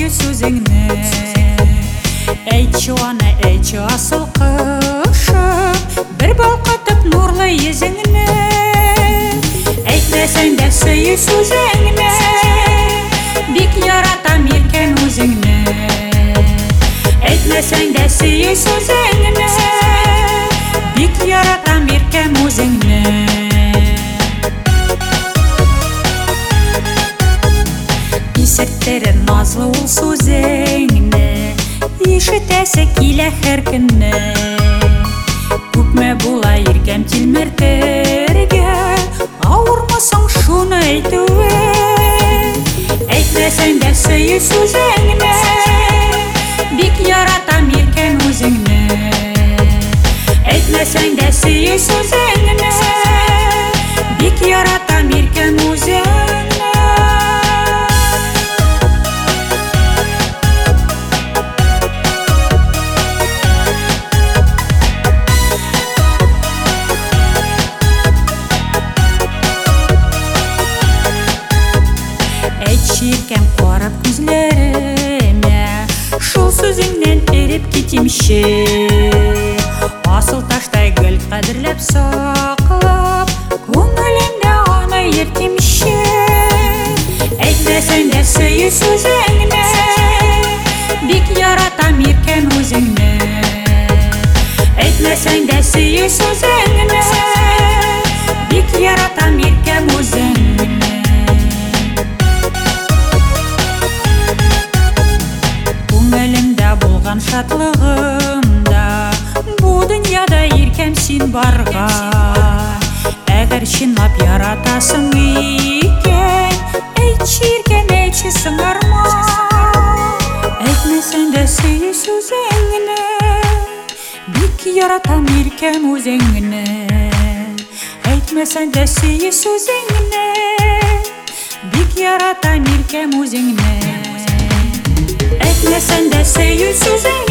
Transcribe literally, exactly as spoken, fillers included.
сөзіңні. Әйтші ана, әйтші асыл қышып, бір балқытып нұрлы езіңні. Әйтмесең де сүйі сөзіңні, бик яратам еркен өзіңні. Әйтмесең де сүйі сөзіңні, бик яратам еркен өзіңні. Ишеттері назлы ол сөзіңні, ишетесі келе әр күнні. Көпме була еркем телмертерге, ауырмасаң шуны әйтуе. Әйтмесең де сүйі сөзіңні, бик яратам еркен өзіңні. Әйтмесең де сүйі сөзіңні, бик яратам еркен өзіңні. Еркем қорып күзлеріме, шул сөзіңнен еріп кетемші. Асыл таштай гүл қадірлеп сақлап, көңілімде аны ертемші. Әйтмесең де сүйі сөзіңні, бик яратам еркен өзіңні. Әйтмесең де сүйі сөзіңні, бик яратам еркен өзіңні. Болған шатлығымда, бұ дүнияда еркем сен барға. Әгер шынлап яратасың екен, әйтші еркен, әйтші сыңарма. Әйтмесең де сүйі сөзіңні, бик яратам еркем өзіңні. Әйтмесең де сүйі сөзіңні, бик яратам еркем өзіңні. Әйтмесең де сүйі сөзіңні,